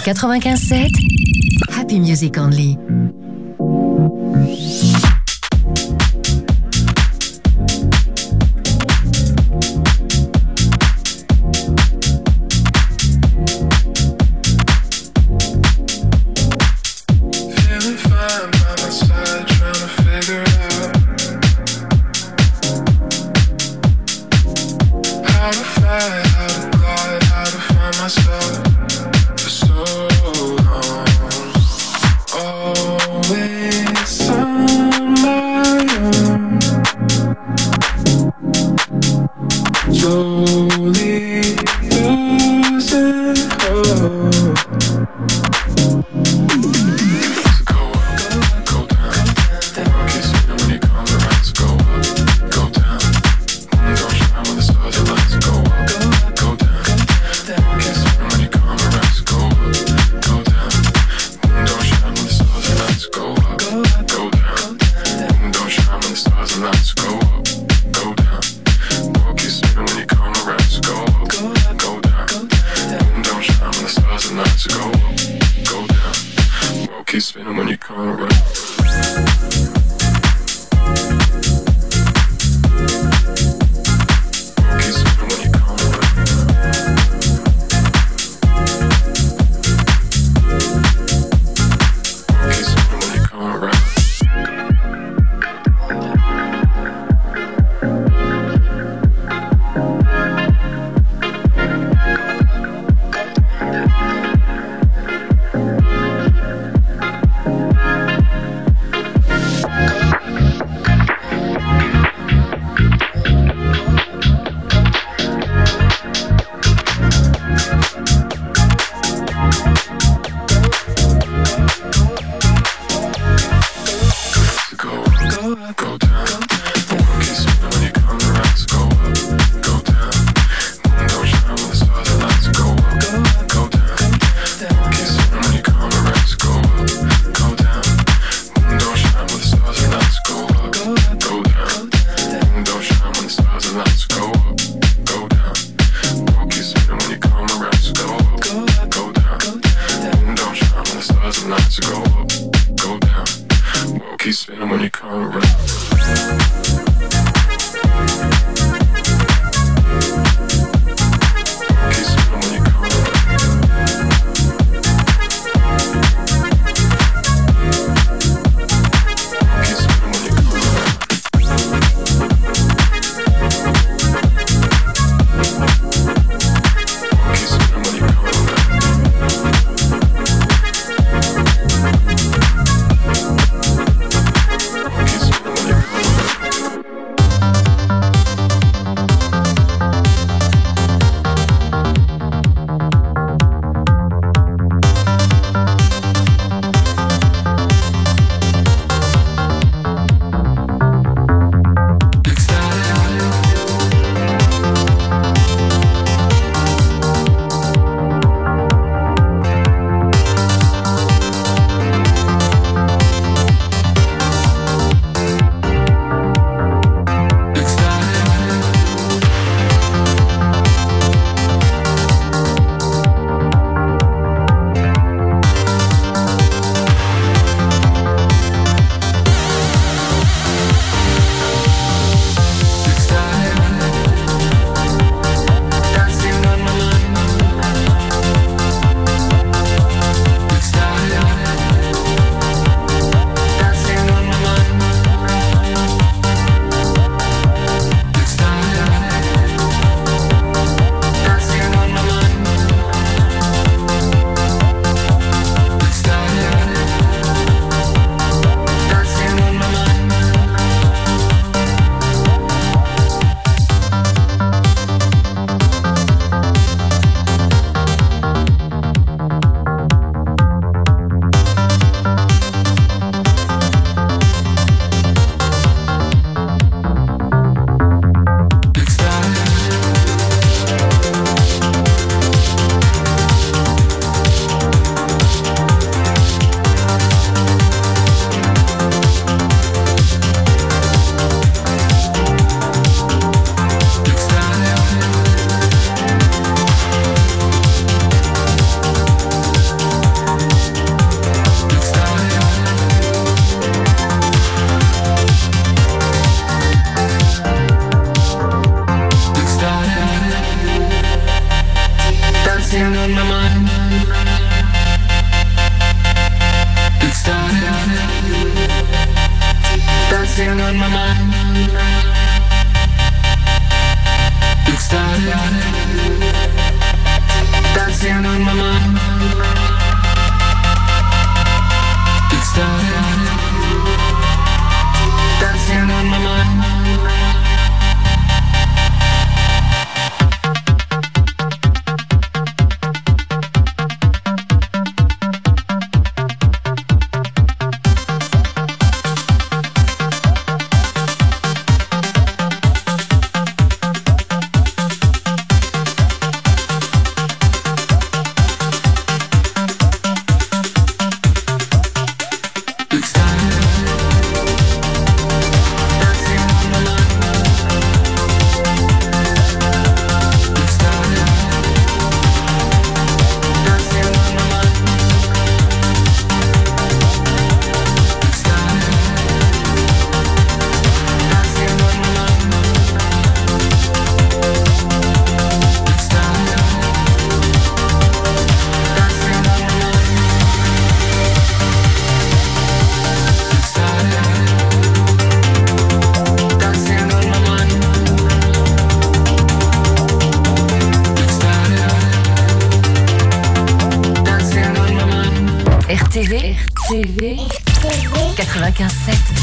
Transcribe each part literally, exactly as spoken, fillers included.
quatre-vingt-quinze sept, Happy Music Only. Keep spinning when you come around. mind. It started dancing on my mind. It started dancing on my mind. R T V, R T V quatre-vingt-quinze sept.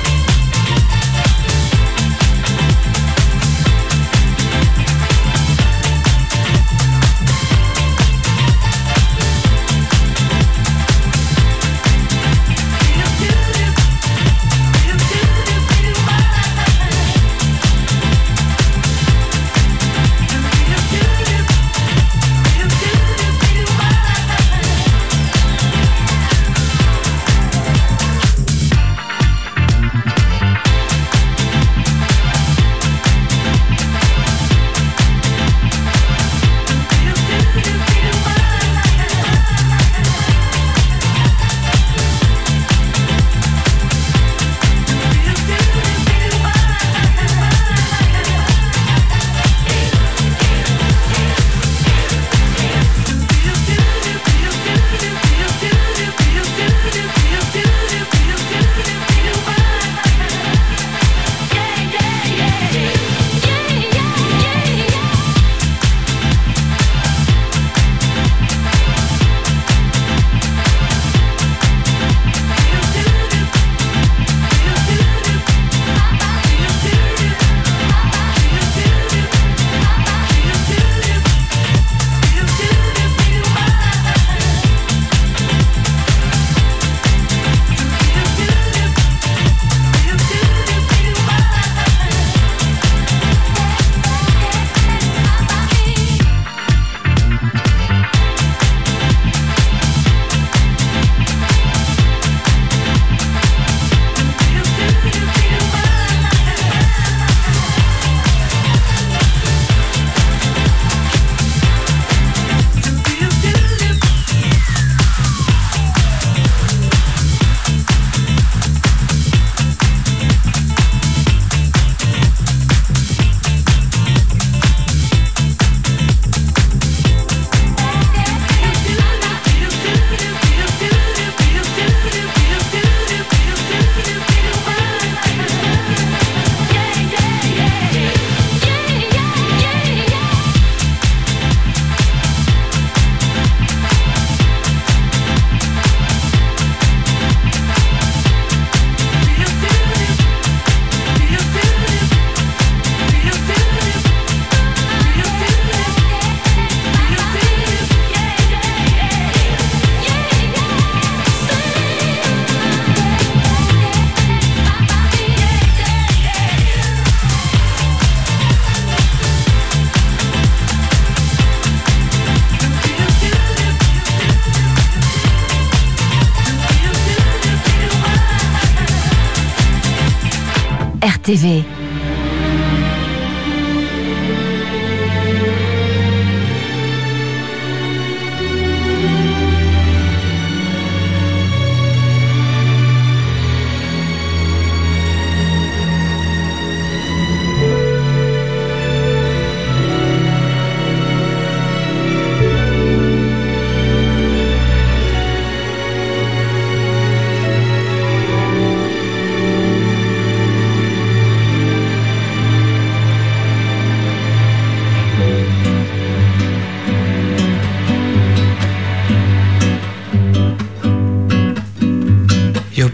R T V.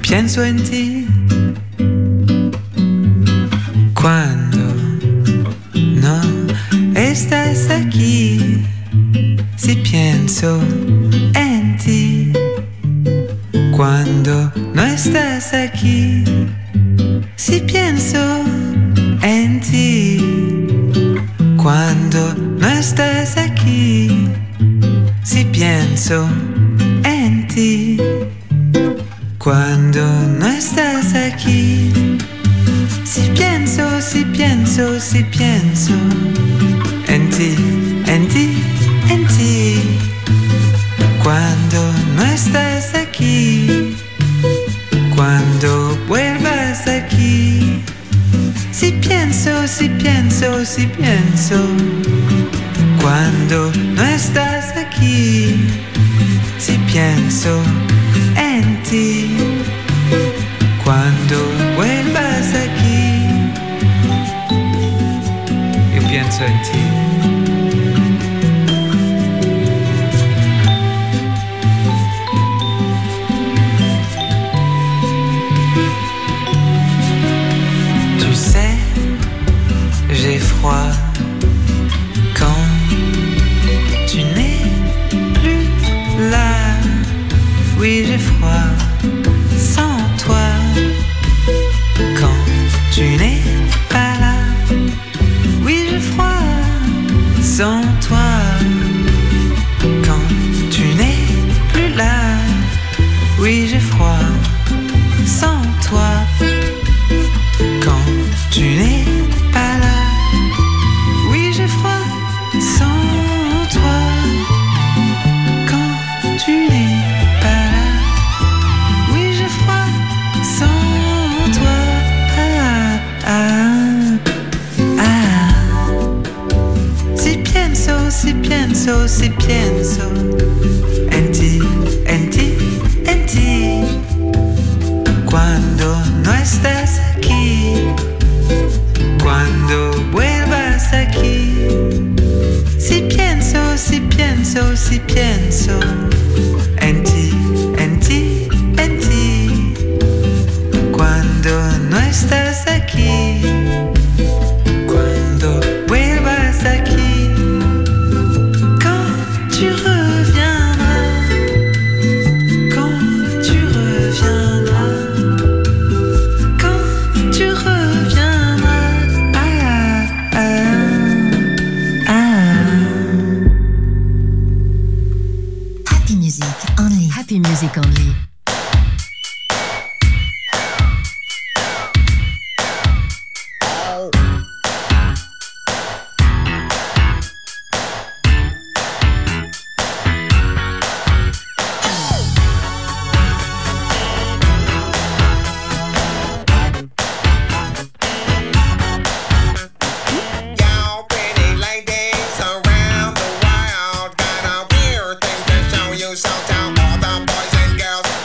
pienso en ti. Cuando no estás aquí, si pienso en ti. Cuando no estás aquí, si pienso en ti. Cuando no estás aquí, si pienso en ti. Cuando no estás aquí, si pienso, si pienso, si pienso en ti, en ti, en ti. Cuando no estás aquí, cuando vuelvas aquí, si pienso, si pienso, si pienso. Cuando no estás aquí, si pienso en ti. Cuando vuelvas aquí, yo pienso en ti. Tu sais, j'ai froid quand tu n'es plus là. Oui, j'ai froid sans toi. Quand tu n'es pas là, oui, j'ai froid sans toi. Quand tu n'es plus là, oui, j'ai froid sans toi. Quand tu n'es pas là, oui, j'ai froid sans toi. Quand tu n'es pas là, oui, j'ai froid sans toi. Ah, ah, ah. Si pienso, si pienso, si pienso en ti, en ti, en ti. Cuando no estás aquí, cuando vuelvas aquí, si pienso, si pienso, si pienso en ti, en ti, en ti. Cuando no estás aquí, cuando vuelvas aquí, quand tu reviendras, quand tu reviendras, quand tu reviendras. Ah, ah, ah. Happy music only. Happy music only. Y'all pretty ladies around the world got a weird thing to show you, so tell all the boys and girls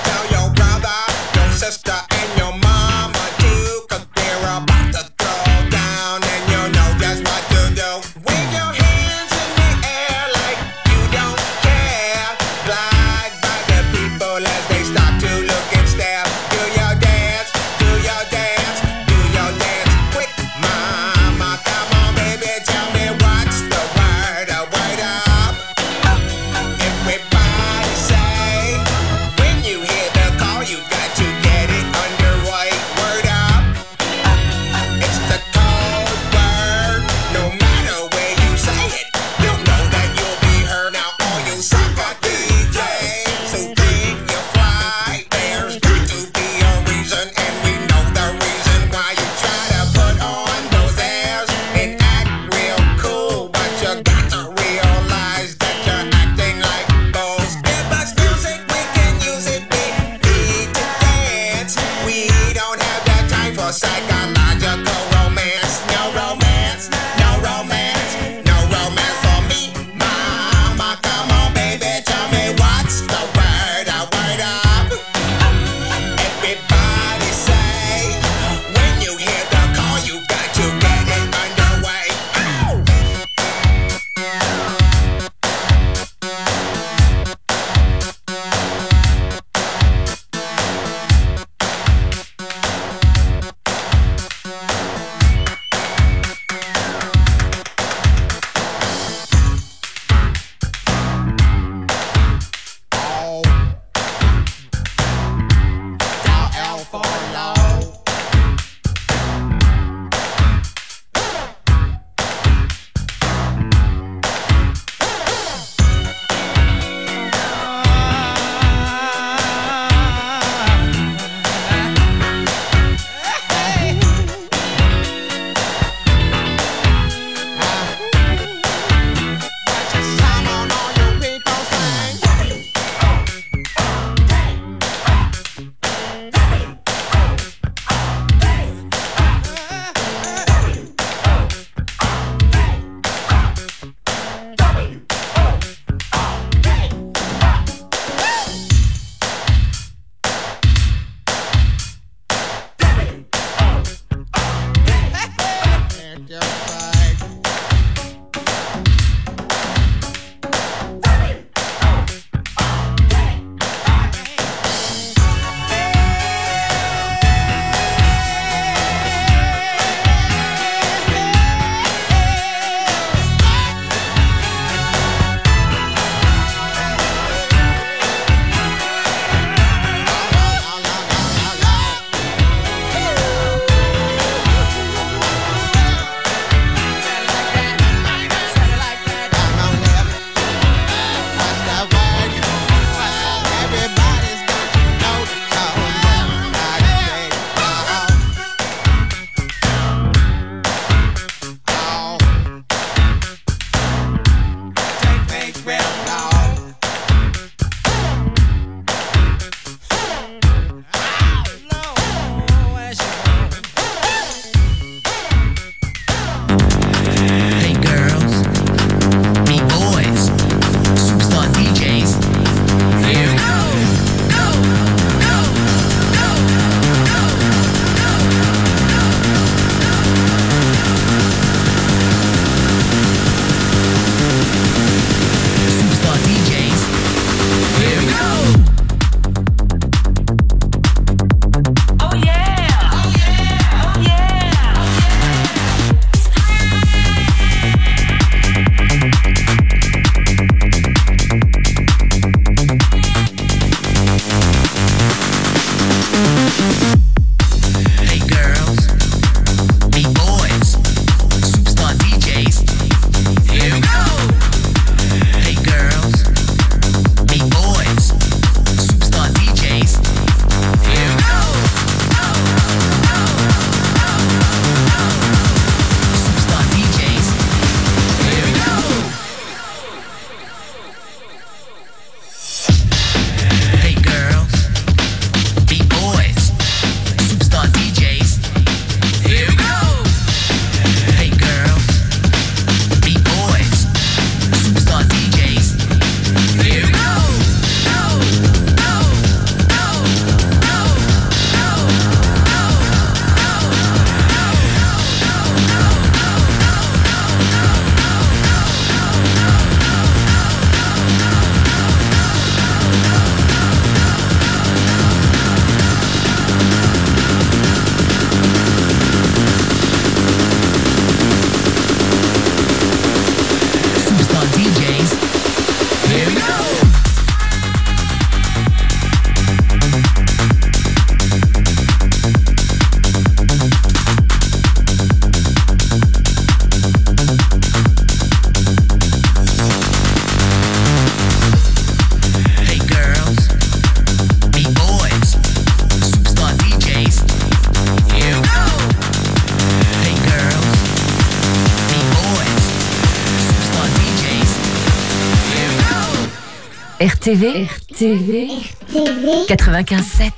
R T V, R T V, quatre-vingt-quinze sept.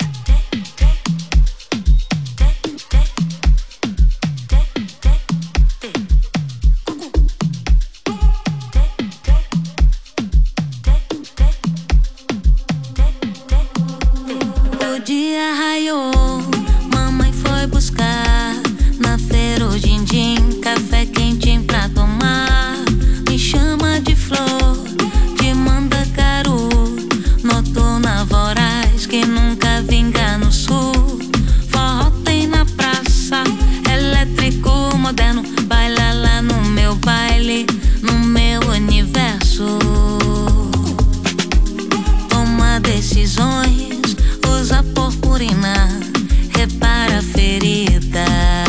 O dia raiou, mamãe foi buscar na feira o din-din, café quentinho pra tomar. Me chama de flor, de mandacaru, noturna voraz que nunca vinga no sul. Forró tem na praça, elétrico moderno, baila lá no meu baile, no meu universo. Toma decisões, usa purpurina, repara a ferida.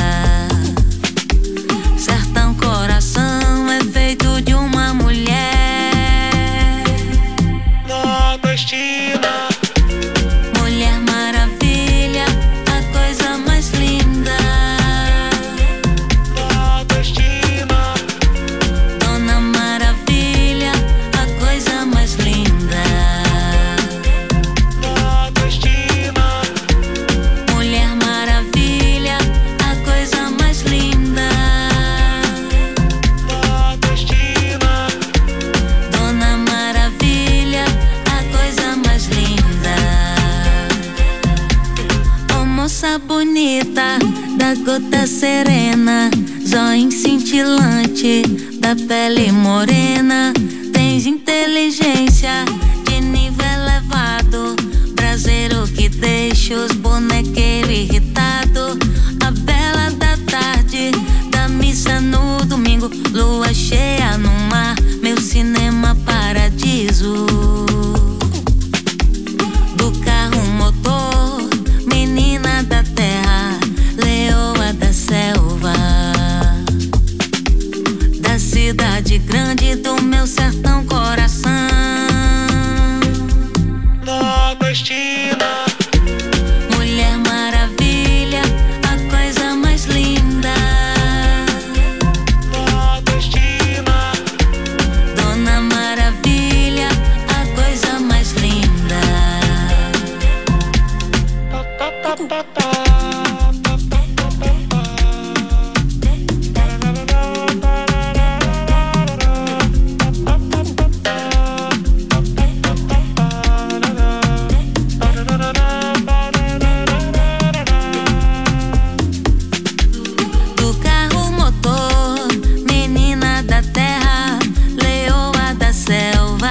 Sertão coração é feito de uma mulher nordestina. Mulher maravilha, a coisa mais linda. Nordestina. Dona Maravilha, a coisa mais linda. Nordestina. Mulher maravilha, a coisa mais linda. Nordestina. Dona Maravilha, a coisa mais linda. Ô moça bonita, da gota serena, zóio cintilante, da pele morena. Tens inteligência de nível elevado, braseiro que deixa os bonequeiros irritados. A bela da tarde, da missa no domingo, lua cheia no mar, meu cinema paradiso. Do carro motor, menina da terra, leoa da selva, da cidade grande do meu sertão coração. Nordestina. Mulher maravilha, a coisa mais linda. Nordestina. Dona Maravilha, a coisa mais linda. Pa, pa, pa, pa, pa. Do carro motor, menina da terra, leoa da selva,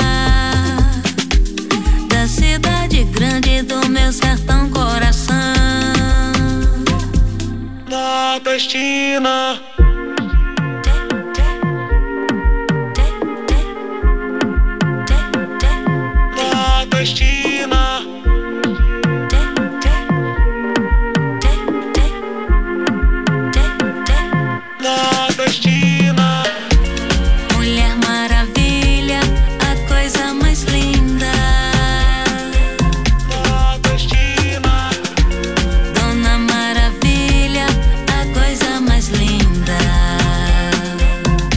da cidade grande do meu sertão coração. Nordestina. Nordestina. Nordestina. Mulher maravilha, a coisa mais linda. Nordestina. Dona Maravilha, a coisa mais linda.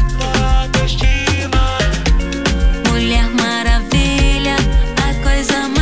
Nordestina. Mulher maravilha, a coisa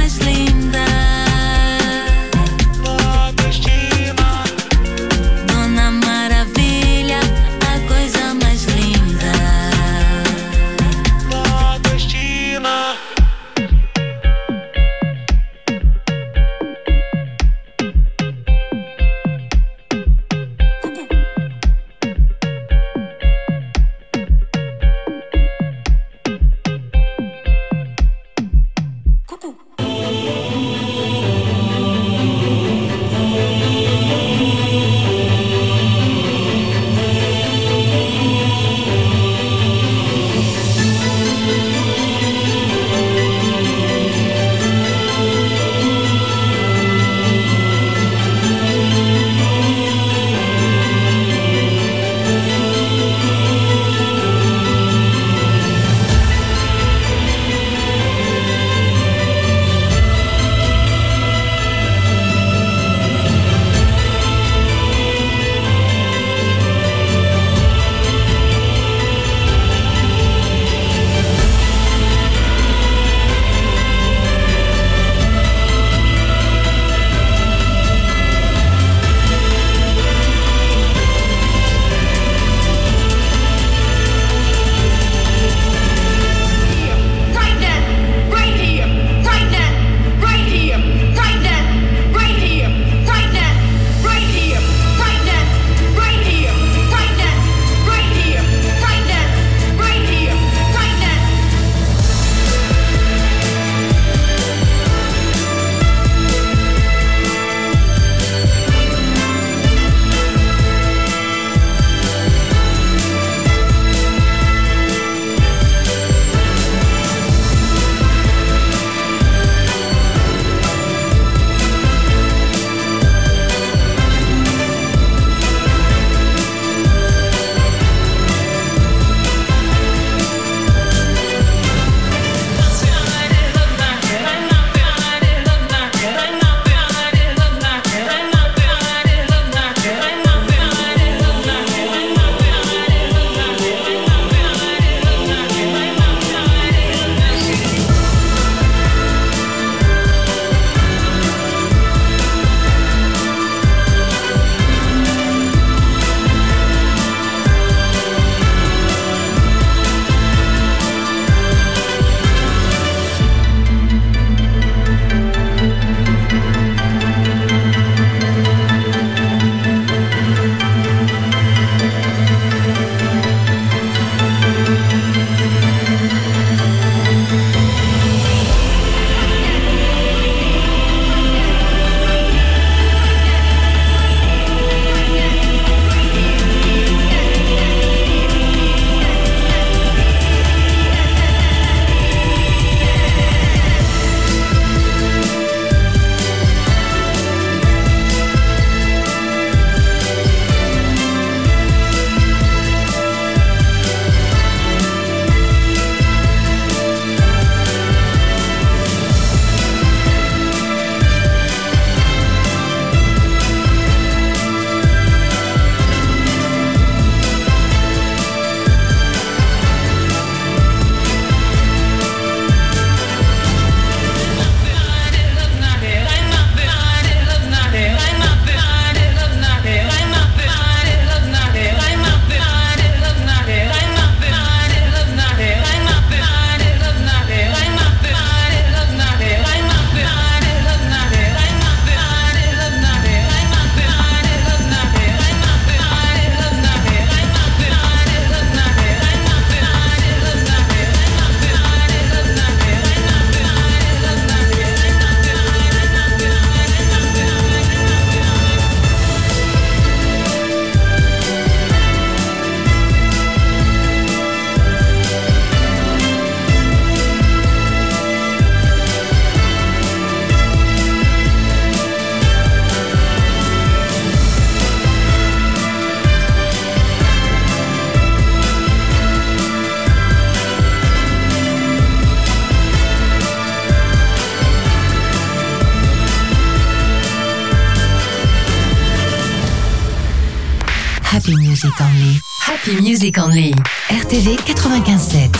Only. Happy Music Only. R T V quatre-vingt-quinze sept.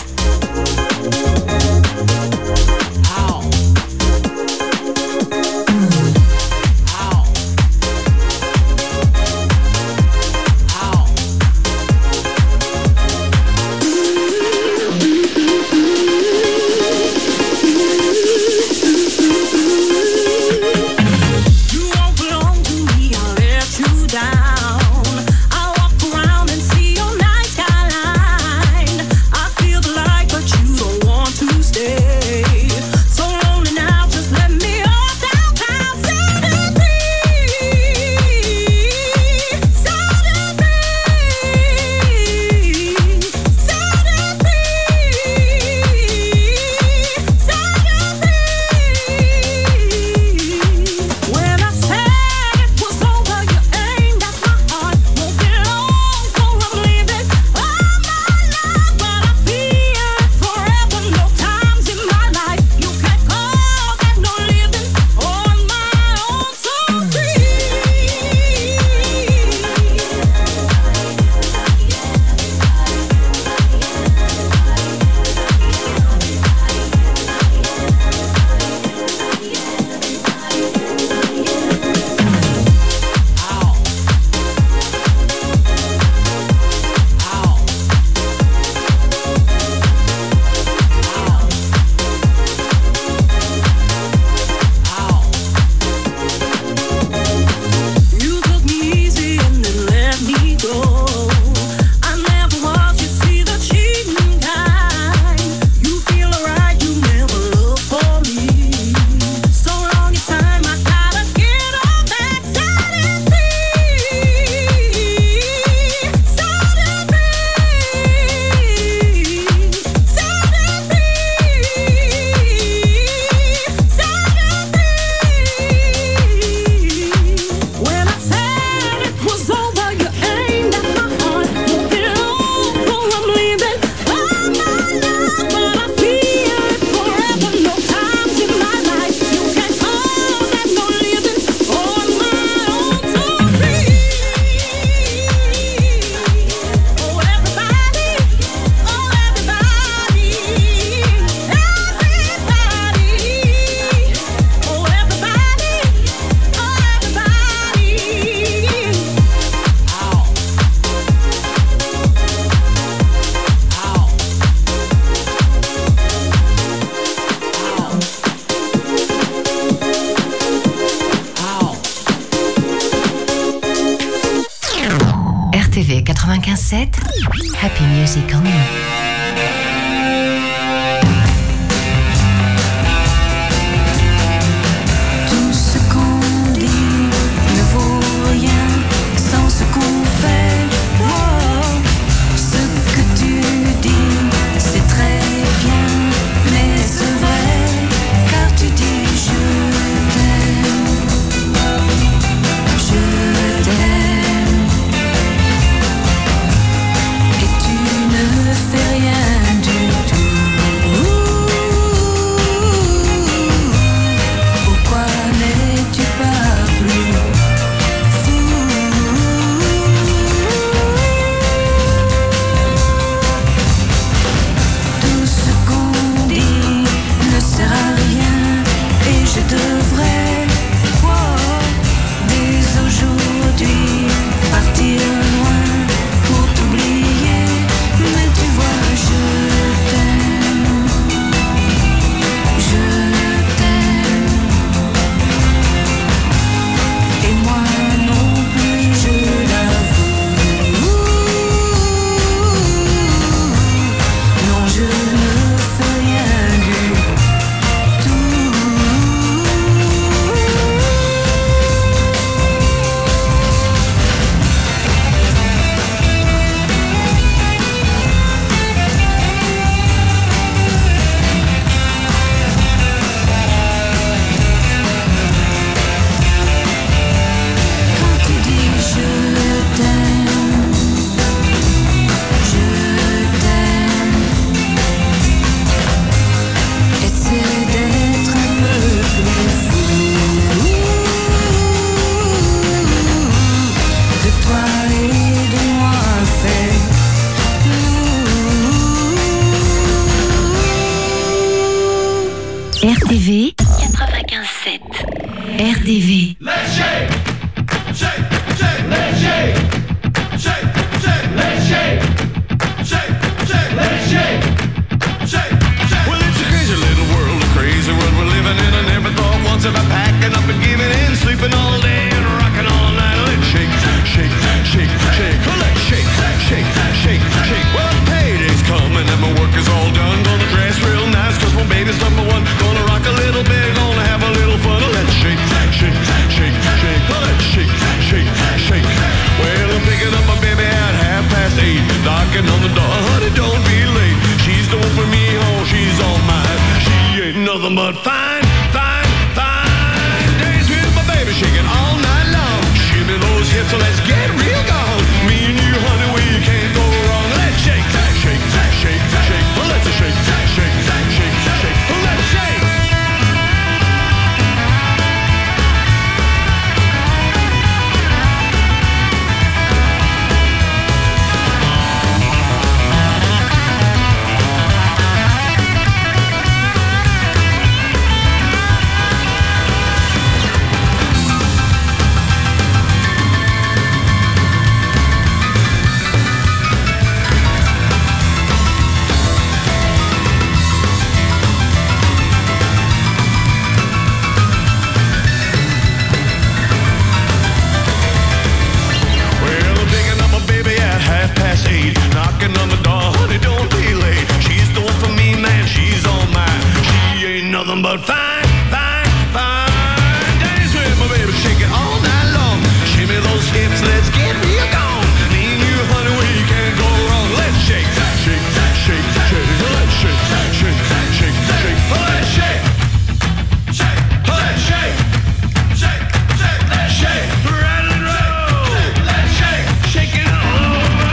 quatre-vingt-quinze sept, Happy Music Only. Tout ce qu'on dit ne vaut rien sans ce qu'on fait. Oh, ce que tu dis, c'est très bien, mais c'est vrai, car tu dis je t'aime, je t'aime, et tu ne fais rien. R D V. Let's shake, shake, shake, let's shake, shake, shake, let's shake, shake, shake, let's shake, shake, shake. Well, it's a crazy little world, a crazy world we're living in. I never thought once about packing up and giving in, sleeping all day and rocking all night. Let's shake, shake, shake, shake. Oh, let's shake, shake, shake, shake. Well, payday's coming and my work is all done. Gonna dress real nice 'cause my baby's number one. Gonna rock a little bit, gonna have a little fun. Oh, let's shake, shake, shake, shake. Oh, let's shake, shake, shake. Well, I'm picking up my baby at half past eight, knocking on the door. Honey, don't be late. She's the one for me, oh, she's all mine. She ain't nothing but fine, fine, fine. Dance with my baby, shaking all night long. Shimmy those hips, so let's get real gone. Me and you, honey, we can't go wrong. Let's shake, shake, shake, shake. Well, let's shake, shake, shake, shake. Well, let's shake. Knocking on the door, honey, don't be late. She's the one for me, man, she's all mine. She ain't nothing but fine, fine, fine. Dance with my baby, shake it all night long. Shimmy those hips, let's get real gone. Me and you, honey, we can't go wrong. Let's shake, shake, shake, shake. Let's shake, shake, shake, shake. Let's shake, shake, let's shake, shake, shake, let's shake. Rattle and roll, let's shake, shake it all over.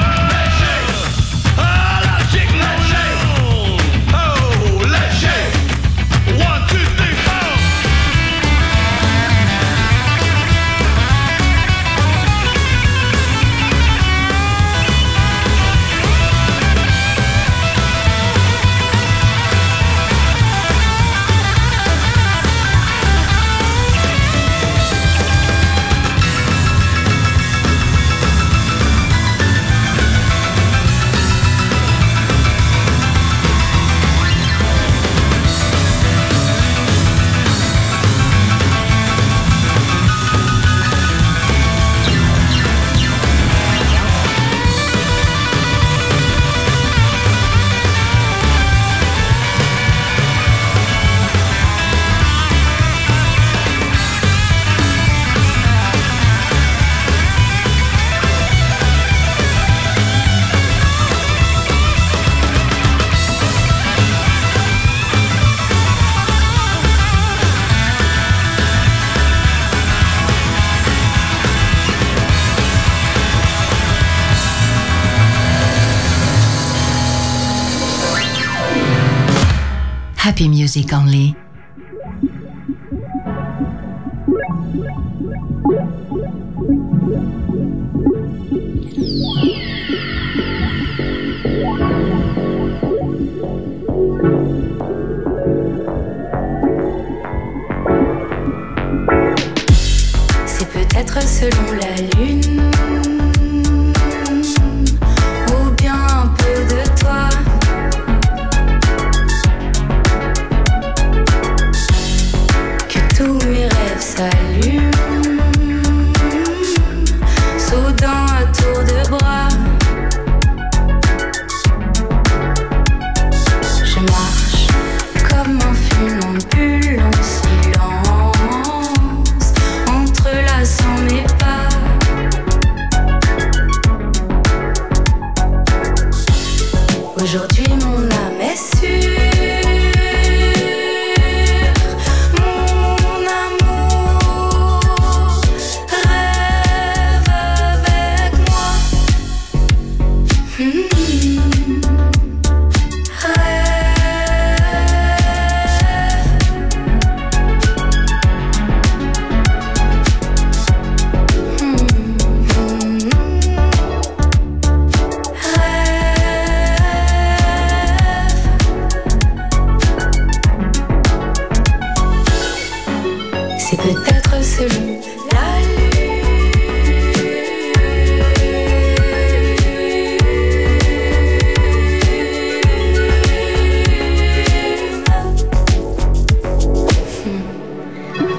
Happy music only. C'est peut-être selon la lune, ou bien un peu de toi. Tous mes rêves s'allument, soudain à tour de bras. Je marche comme un funambule en silence, entrelaçant mes pas. Aujourd'hui mon âme est sûre. C'est peut-être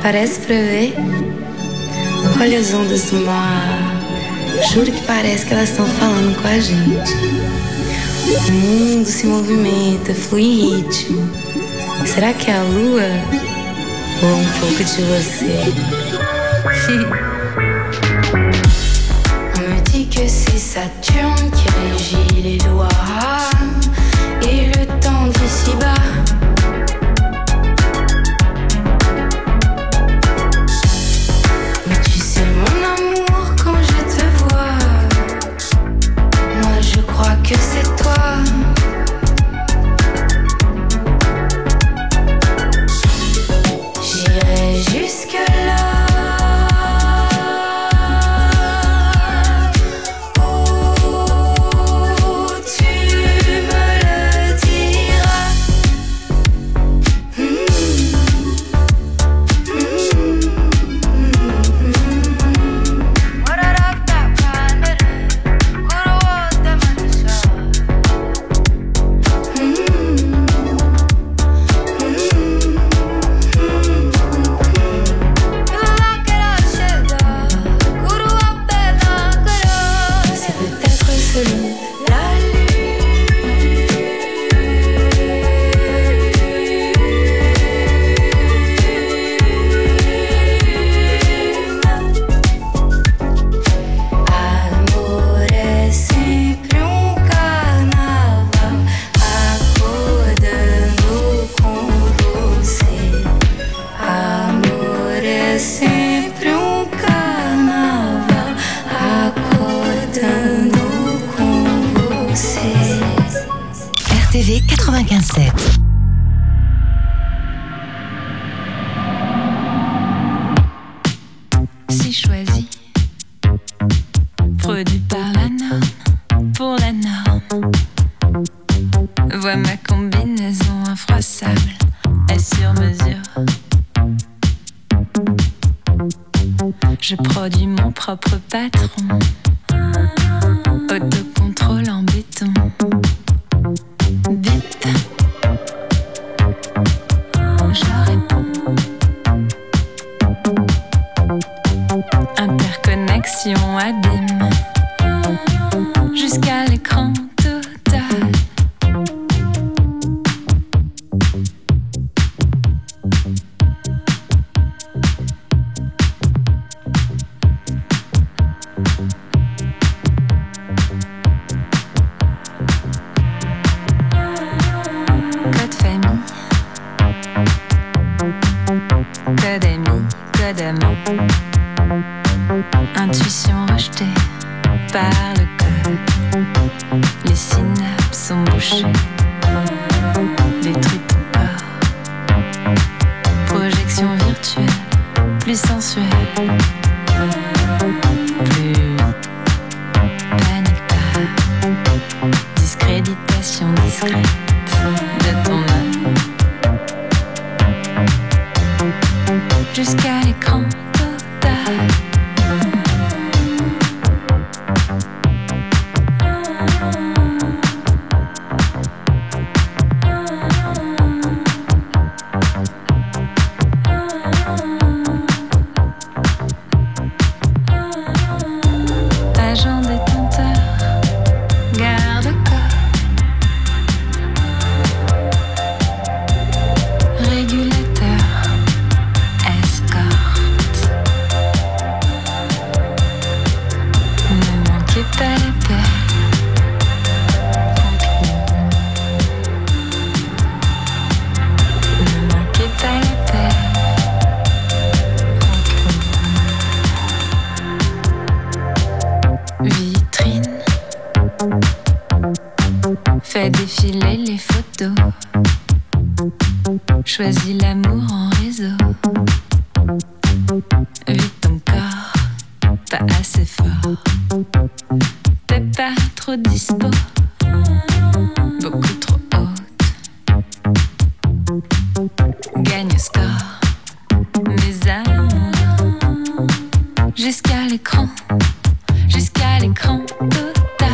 Parece prever. Olha as ondas do mar. Juro que parece que elas estão falando com a gente. O mundo se movimenta, flui em ritmo. Será que é a lua? Ou um pouco de você? On me dit que c'est Saturne qui régit les lois et le temps d'ici-bas. Mais tu sais mon amour, quand je te vois, moi je crois que c'est toi. J'irai jusque-là. quatre-vingt-quinze sept. Si choisi, produit par la norme, pour la norme. Vois ma combinaison infroissable, est sur mesure. Je produis mon propre patron, autocontrôle en béton. Vite, je réponds. Interconnexion abîme jusqu'à l'écran total. Code famille, code ami, code amant. Intuition rejetée par le code. Les synapses sont bouchées, détruit ton corps. Projection virtuelle, plus sensuelle, plus vite. Panique pas, discréditation discrète de ton âme. Jusqu'à l'écran total. Agent détenteur, garde-corps, régulateur, escorte. Ne manquez pas la paix. Ne manquez pas la paix. Vitrine, fais défiler les photos. Choisis l'amour en réseau. Vite ton corps, pas assez fort. T'es pas trop dispo, beaucoup trop haute. Gagne au score, mes amours. Jusqu'à l'écran, jusqu'à l'écran total.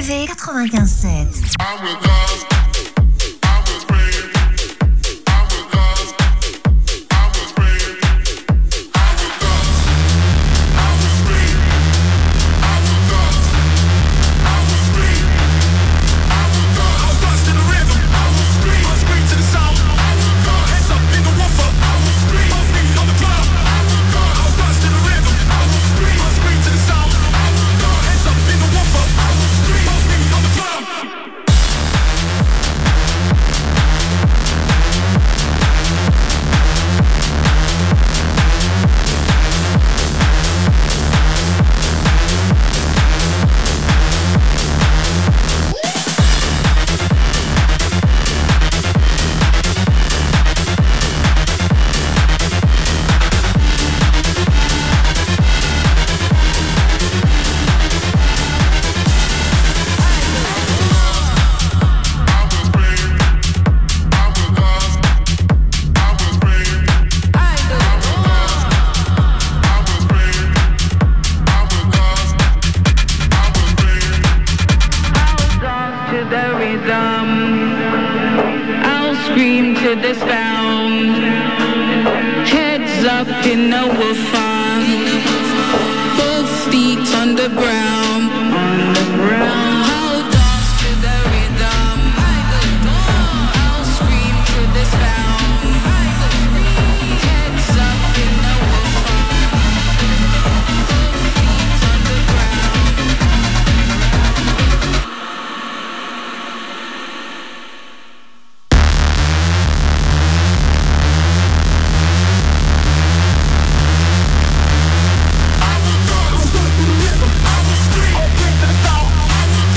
V quatre-vingt-quinze sept. I will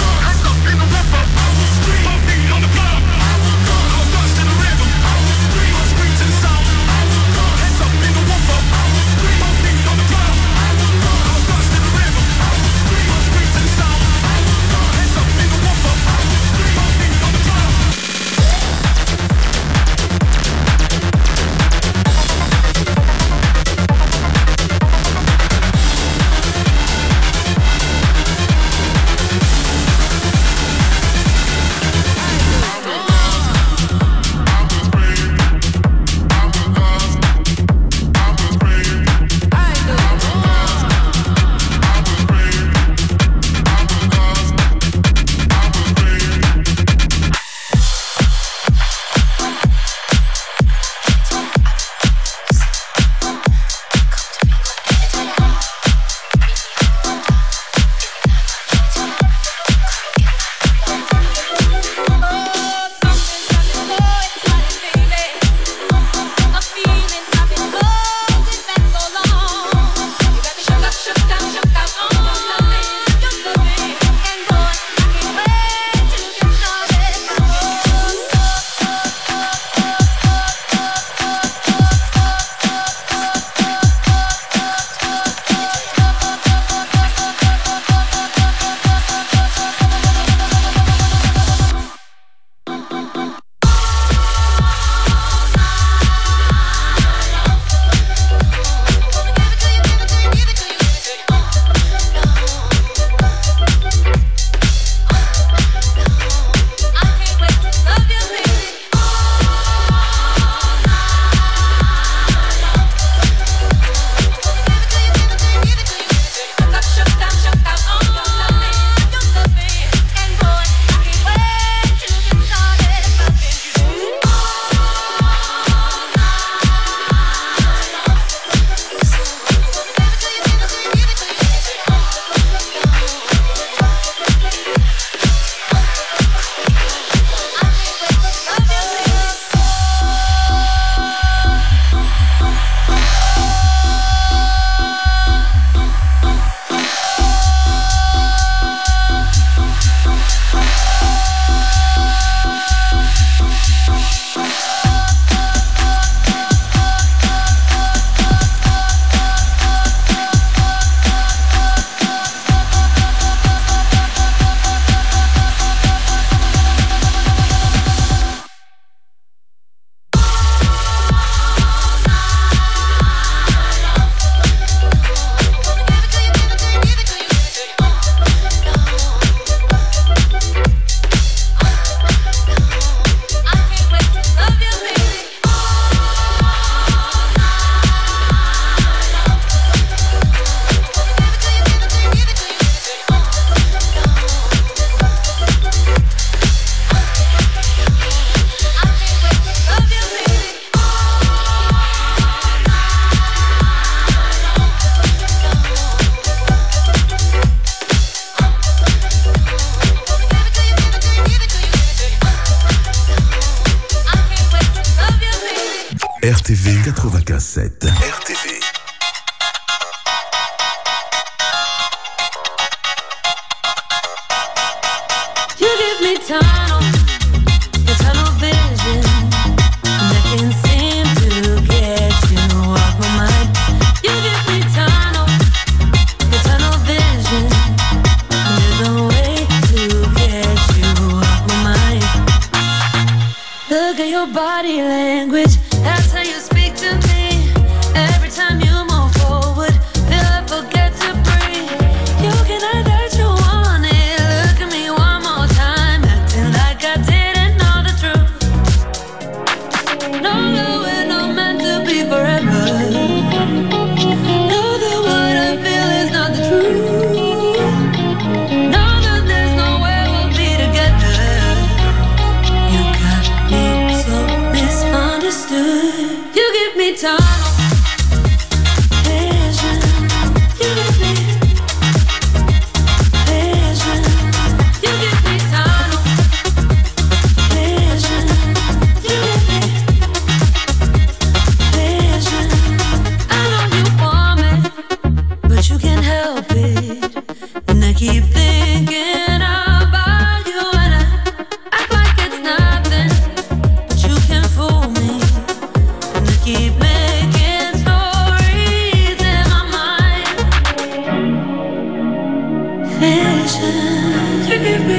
you give me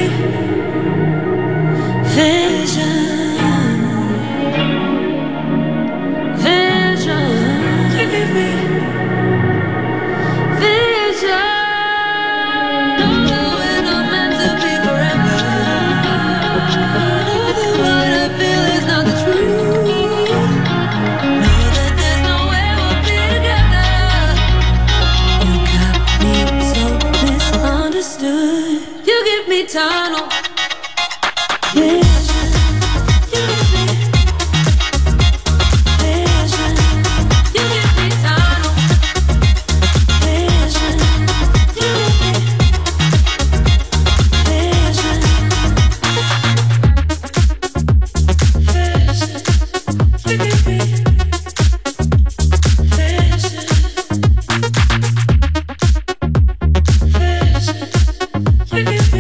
vision, vision, you give me vision. Know that we're not meant to be forever. Know that what I feel is not the truth. Know that there's no way we'll be together. You got me so misunderstood. You give me tunnel vision. You give me vision. You give me tunnel vision. You give me vision. Vision. You give me vision. You give me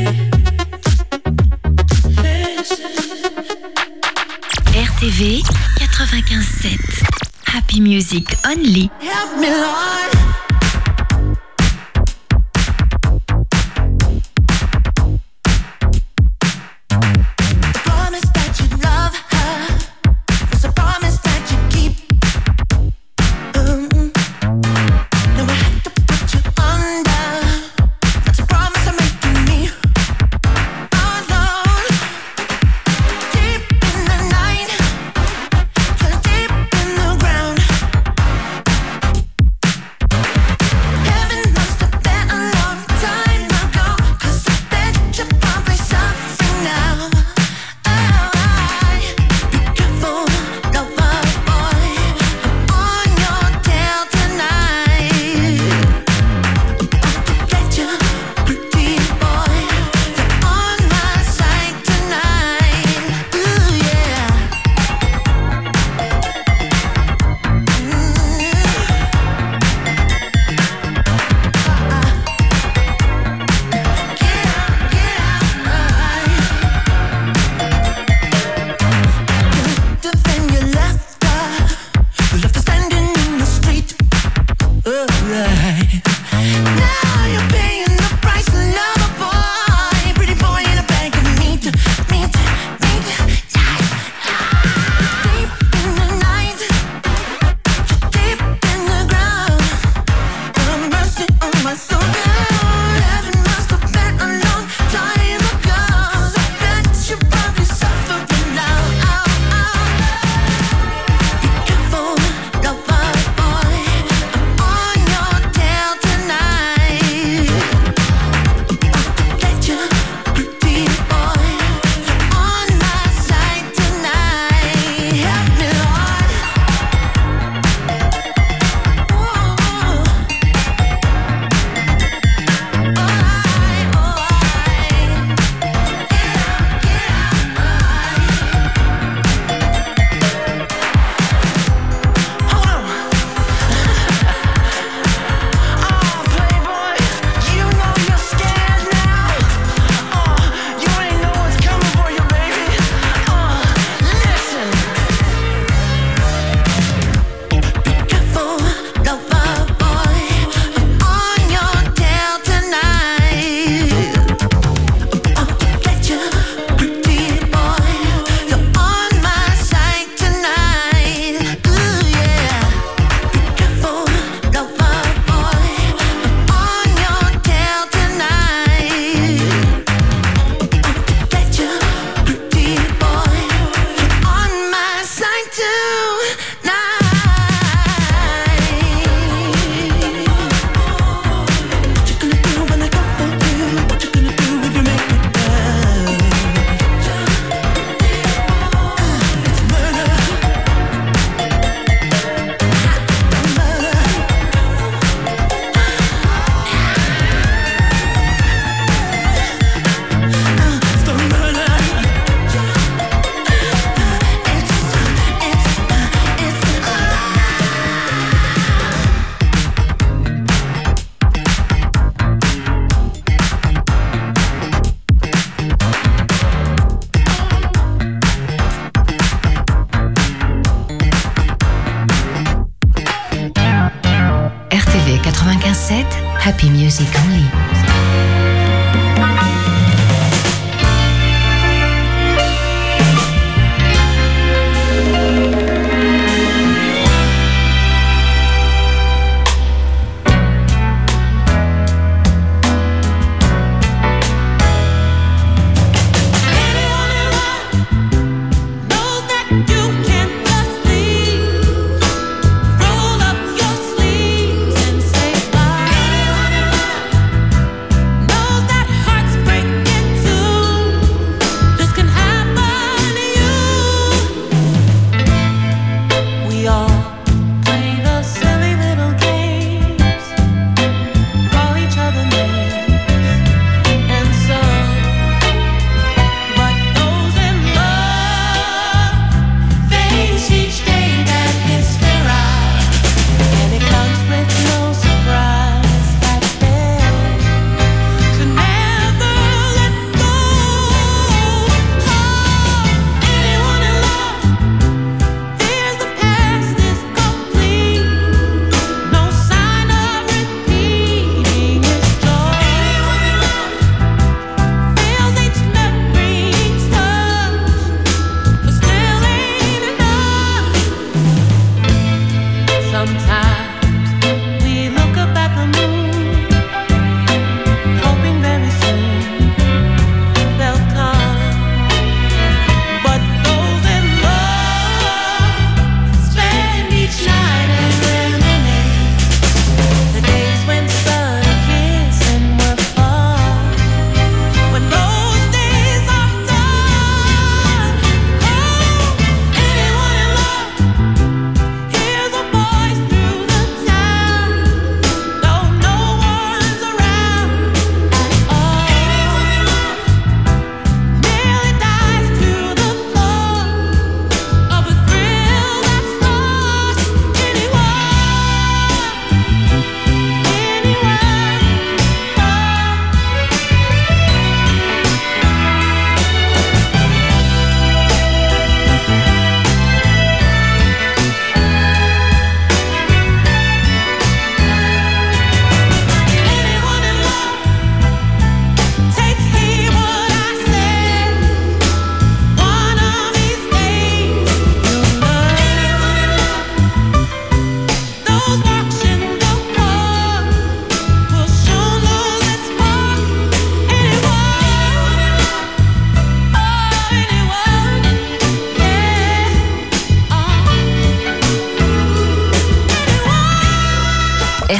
R T V quatre-vingt-quinze sept. Happy Music Only. Help me, Lord. The promise that you'd love her was a promise that you'd keep. Mm. Now I have to put you under. That's a promise I'm making me alone. Deep in the night, so deep in the ground. Heaven must have been a long time ago, 'cause I bet you're probably suffering now. Oh, be careful, lover boy, I'm on your tail tonight. About to get you, pretty boy, you're on my side tonight. Ooh yeah. Then you left her, left her standing in the street. Alright. Now you're paying the price, lover boy, pretty boy in a bag of meat, meat, meat. Yeah. Deep in the night, deep in the ground. Have mercy on my soul. Heaven must have been a long time ago. I bet you probably suffering now. Be careful, lover boy, I'm on your tail tonight. About to get you, pretty boy, you're on my side tonight. Help me, Lord. Ooh. Oh, playboy, you know you're scared now. Oh, you ain't know what's coming for you, baby. Oh, listen. Be careful, lover boy, I'm on your tail tonight. About to get you, pretty boy, you're on my side tonight. Ooh yeah. Be careful, lover boy, I'm on your tail tonight. About to get you, pretty boy, you're on my side tonight. What you gonna do when I come for you? What you gonna do if you make me down? It's murder. Murder. It's the murder. It's, it's, it's, R T V quatre-vingt-quinze sept. Happy Music Only.